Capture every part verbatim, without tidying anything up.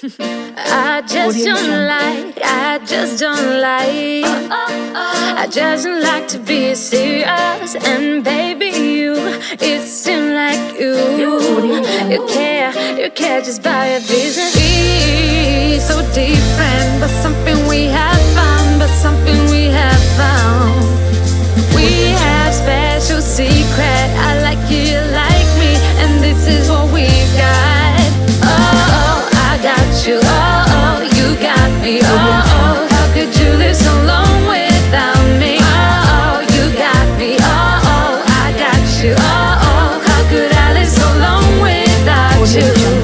I just don't like, I just don't like I just don't like to be serious. And baby, you, it seems like you You care, you care just by a vision. We so different, but something we have found, but something we have found. We have special secret. I like you, you like me, and this is what we got. Oh, I got you. Oh, oh, you got me. Oh, oh, how could you live so long without me? Oh, oh, you got me. Oh, oh, I got you. Oh, oh, how could I live so long without you?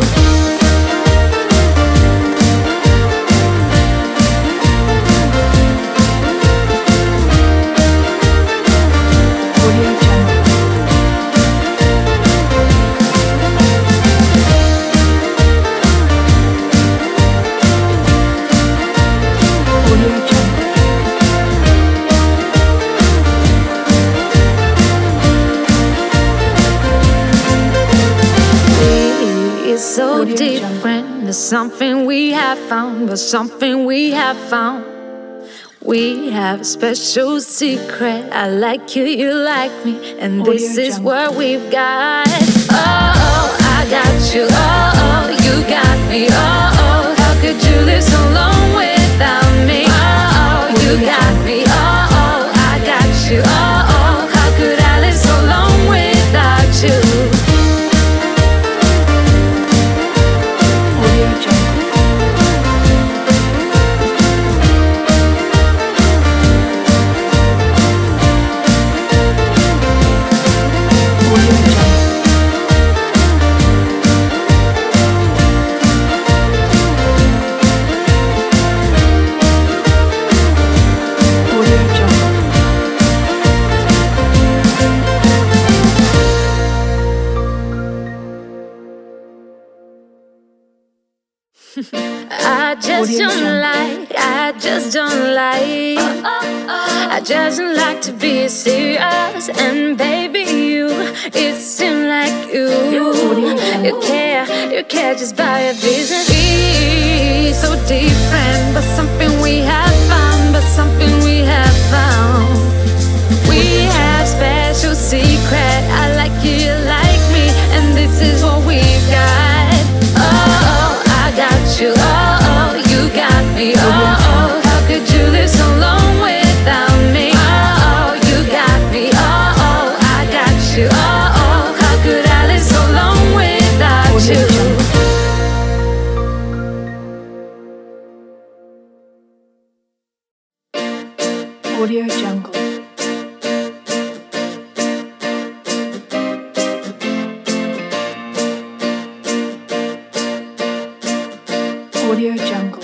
So different, there's something we have found, but something we have found. We have a special secret. I like you, you like me, and this is what we've got. Oh, oh, I got you. Oh, oh, you got me. Oh, oh, how could you live so long without me? Oh, oh, you got me. Oh, oh, I got you. Oh, oh, how could I live so long without you? I just don't like, I just don't like I just don't like to be serious. And baby, you, it seems like you You care, you care just by a vision. We so different, but something we have found, but something we have found. We have special secret. I like you, you like me, and this is what we got. Oh, I got you. Oh, oh, you got me. Oh, oh, how could you live so long without me? Oh, oh, you got me. Oh, oh, I got you. Oh, oh, how could I live so long without you? Audio Jungle. Audio Jungle.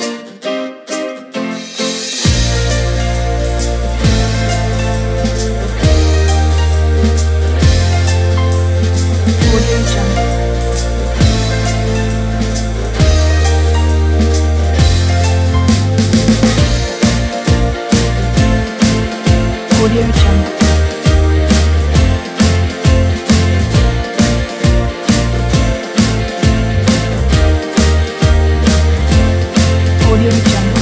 Audio Jungle. Audio Jungle. Audio Jungle.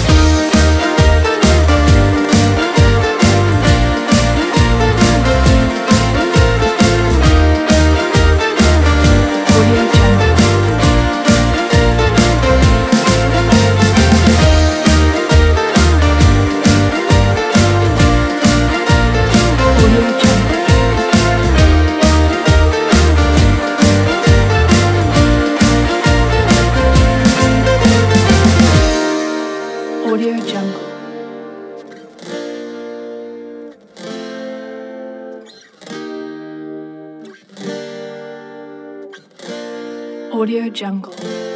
Audio Jungle. Audio Jungle.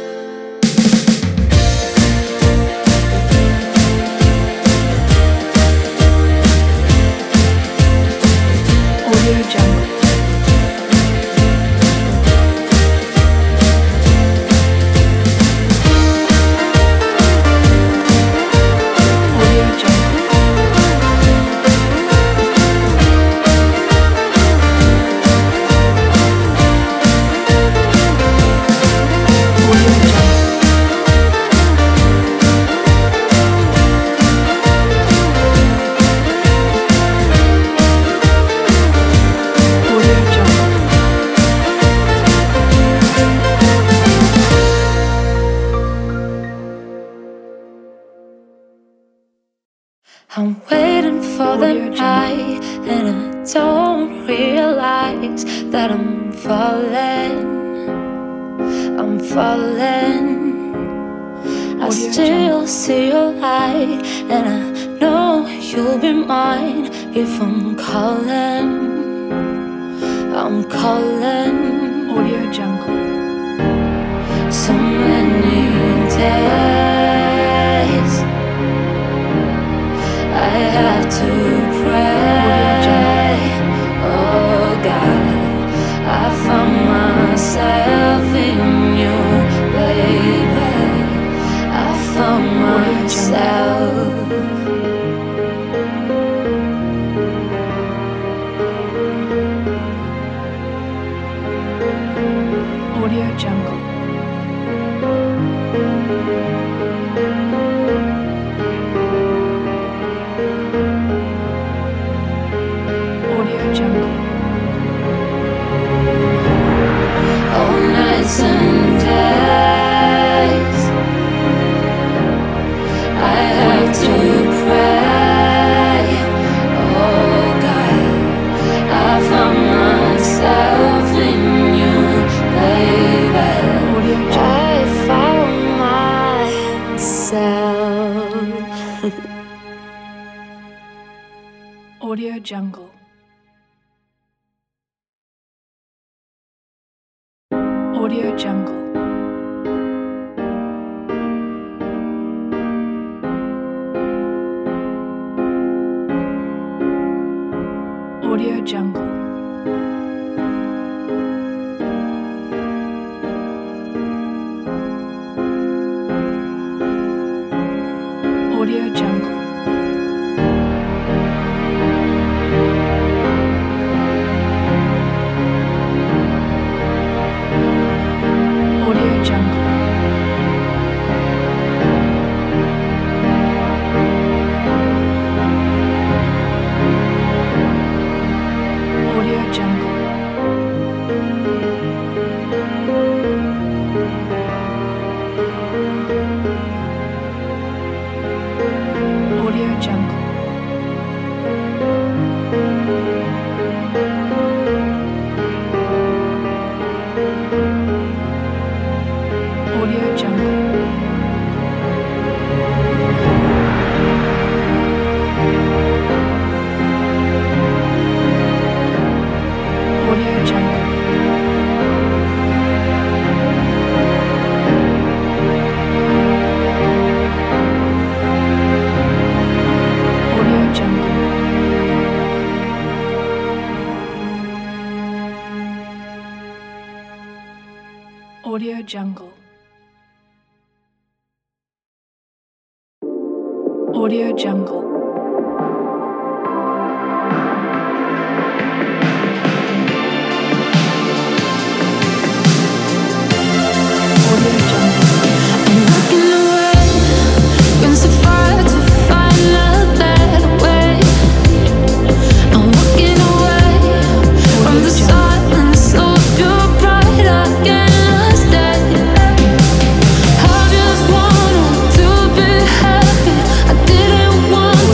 Audio Jungle. Audio I'm waiting for the night, and I don't realize that I'm falling. I'm falling. I still see your light, and I know you'll be mine if I'm calling. I'm calling. Audio Jungle. So many days I have to pray. Oh God, I found myself in you, baby. I found myself. Audio Jungle. Audio Jungle. All nights and days I have to pray. Oh God, I found myself in you, baby. I found myself. Audio Jungle. Audio Jungle. Audio Jungle. Audio Jungle. Audio Jungle. Audio Jungle. Audio Jungle. Audio Jungle. Audio Jungle. Audio Jungle. Audio Jungle. Audio Jungle. Audio Jungle. I'm walking away, been so far to find a better way. I'm walking away from the silence of your bright against day. I just wanted to be happy. I didn't want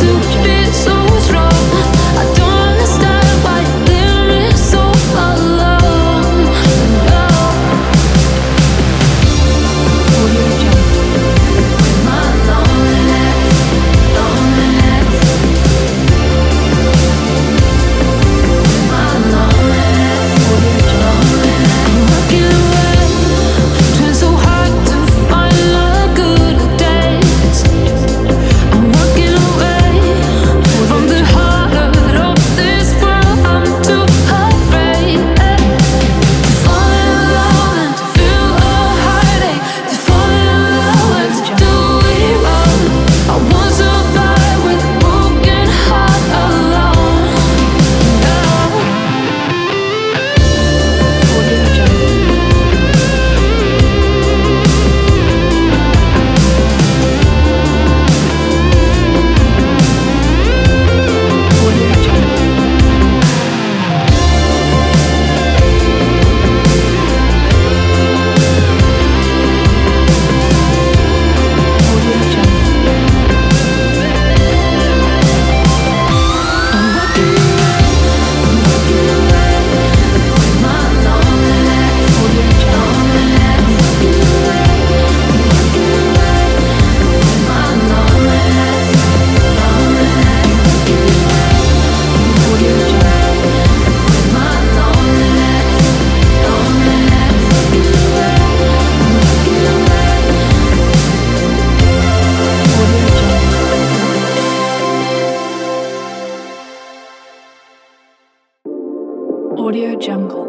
Audio Jungle.